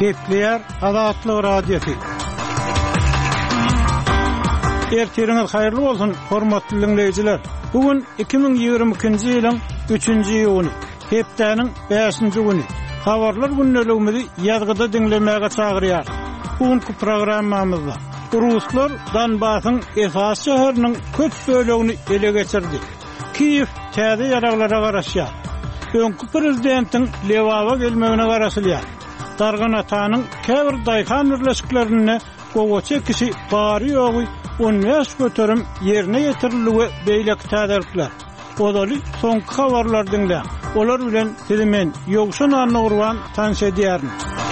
Kepler Azatlyk Radiosu. Ertiriniz hayırlı bolsun, hormatly dinleyijiler. Bugün 2022-nji ýylyň 3-nji ýyly, hepdeniň 5-nji güni. Habarlar günneligimizi ýazgyda dinlemäge çagyrýar. Bugünkü programmamyzda Ruslar Donbasyň esas şäheriniň köp bölegini ele geçirdi. Kiýew täze ýaraglara garaşýar. Öňkü prezidentiň Lewova gelmegine garaşylýar. Dargan atanyň käbir daýhan birleşiklerine gowa çekişi bary ýogy, onňaş göterim ýerine ýetiriligi beýlek täzelikler. Odaly soňky habarlar dinleýän. Olar bilen sizimen ýogşan anurwan tanış edýärin.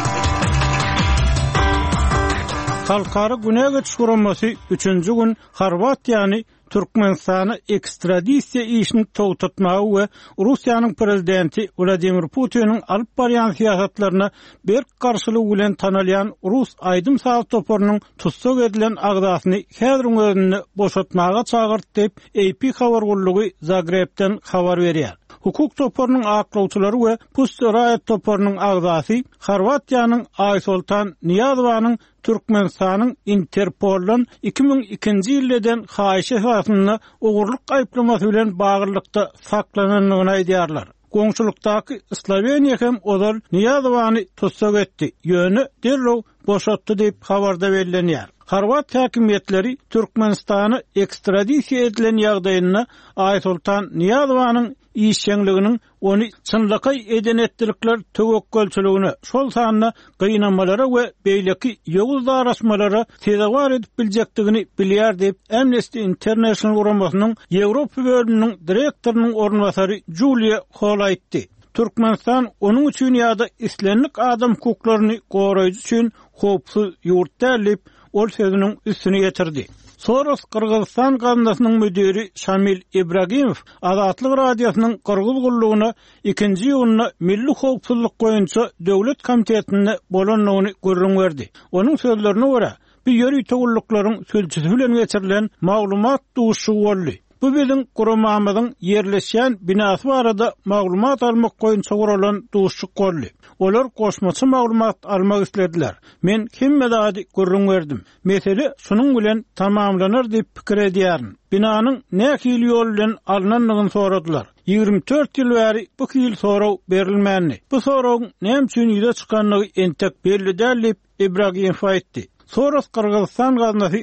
Halkara güne geçiş guramasy 3-nji gün Horwatiýany Türkmenistana ekstradisiýa işini togtatmagy we Russiýanyň prezidenti Vladimir Putiniň alyp barýan siýasatlaryna berk garşylyk bilen tanalýan Rus aýdym saz toporunyň tutsak edilen agdasyny häziriň özünde boşatmaga çagyrdy diýip AP habar gullugy Zagrebden habar berýär. Hukuk toporunyň aklawçylary we Pustoraýat toporunyň agdasy Horwatiýanyň Aysultan Niyazowanyň Türkmenistanyň Interpol'dan 2002-nji ýyldan haýyş esasyna ugurlyk aýplamasy bilen bagyrlykda saklananyny aýdýarlar. Goňşulykdaky Sloveniýa hem odal Niyazowany tutsak etdi. Ýöne derrew boşatdy diýip habarda bellenýär. Horwat häkimetleri Türkmenistany ekstradisiýa edilen ýagdaýyna Aysultan Niyazowanyň işçiliginiň onu çynlyky eden etdirikler töwekkülçiligine, şol sanyna gynamalara we beýleki ýowuz daraşmalara tezawar edip biljekdigini bilýär diýip Amnesty International guramasynyň Ýewropa bölüminiň direktorynyň ornwasary Julia Hall aýtdy. Türkmenistan onun üçin ýa-da islenlik adam hukuklaryny goraýjy üçin hopsuz ýurt dälip ol sözüniň üstüne ýetirdi. Soros Kırgızstan gazetiniň müdiri Şamil İbragimov Azatlyk radiosynyň Kırgız gullugyna 2-nji ýylyna milli howpsuzlyk goýunça döwlet komitetine bolanlygyny görüň berdi. Onuň sözlerine görä, bu ýeri töwürlüklaryň sülçüsi bilen geçirilen maglumat duşy boldy. Bu biziň guramamyzyň ýerleşýän binasy barada maglumat almak goýunça guralan duşyk boldy. Olar goşmaçy maglumat almak istediler. Men kimmedädi görüň berdim. Mesele şunuň bilen tamamlanar diýip pikir edýärin. Binanyň nähili ýol bilen alnanlygyny soradylar. 24 ýyl bäri bu ýyl soraw berilmänni. Bu sorawyň näme üçin ýüze çykanlygy entek belli däl diýip Ibragimov aýtdy. Soros Kırgızstan gazetini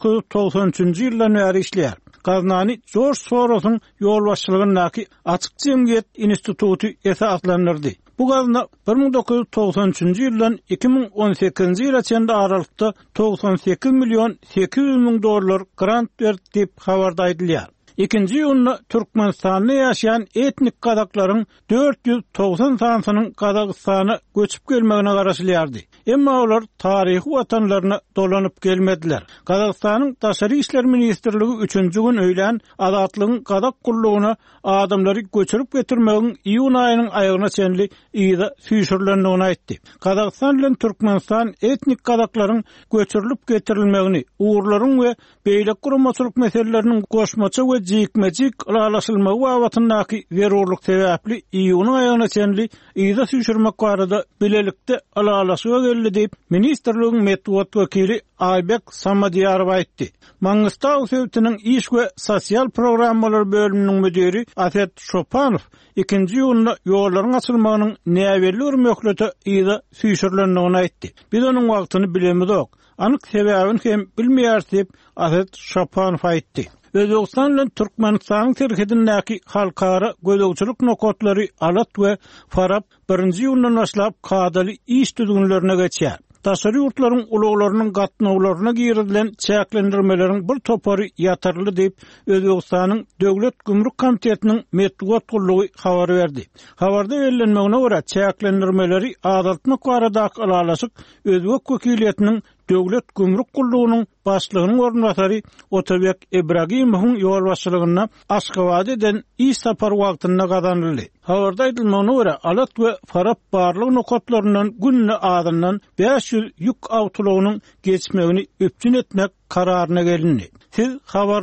1993-nji ýyldan bäri işleýär. Gaznany George Soros'un ýolbaşçylygyndaky Açyk Jemgyýet instituty esaslandyrdy. Bu gazna 1993-nji ýyldan 2018-nji ýyla çenli aralykda 98 milyon 800 000 dollar grant berdi diýip habarda aýdylýar. İkinci ýylyna Türkmenistanda ýaşaýan etnik gazaklaryň 490 sanynyň Kazakstana göçüp gelmegine garaşylýardy. Emma olar taryhy watanlaryna dolanyp gelmediler. Kazakstanyň Daşary işler ministrligi 3-nji gün öýlen azatlygyň Kazak gullugyna adamlary göçürüp getirmegiň iýun aýynyň aýagyna çenli ýyda süýşürlendigini aýtdy. Kazakstan bilen Türkmenistan etnik gazaklaryň göçürilip getirilmegini, uğurlaryň we beýlek guramaçylyk meseleleriniň goşmaça we jikmejik aralaşylmagy wagtyndaky zerurlyk sebäpli iýunyň aýagyna çenli ýyda süýşürmek barada bilelikde aralaşyga geldi diýip ministrligiň medeniýet wekili Aybek Samadýarov aýtdy. Mangustaw sewtiniň iş we sosial programmalar bölüminiň müdiri Afet Şopanow 2-nji ýylyna ýollaryň açylmagynyň näwelli örmekleri ýyda süýşürlendigini aýtdy. Biz onuň wagtyny bilemizok. Anyk sebäbini hem bilmeýär diýip Afet Şopanow aýtdy. Özbegistan bilen Türkmenistanyň terhidindäki halkara gözlegçilik nokatlary Alat we Farab 1-nji ýyldan başlap kadaly iş düzgünlerine geçýär. Daşary ýurtlaryň uluglarynyň gatnawlaryna girilen çäklendirmeleriň bir topary ýatyrly diýip Özbegistanyň Döwlet Gümrük Komitetiniň medeniýet gullugy habar berdi. Habarda bellenmegine görä çäklendirmeleri azaltmak baradaky alalaşyk Özbek wekiliýetiniň Döwlet Gümrük Gullugynyň başlygynyň ornwasary Otabek Ibragimowyň ýolbaşçylygyna Aşgabatda eden iş sapar wagtynda gazanyldy. Habarda aýdylmagyna görä Alat we Farab barlyk nokatlaryndan günne adamdan 500 ýük awtolagynyň geçmegini öpçün etmek kararyna gelindi. Siz habar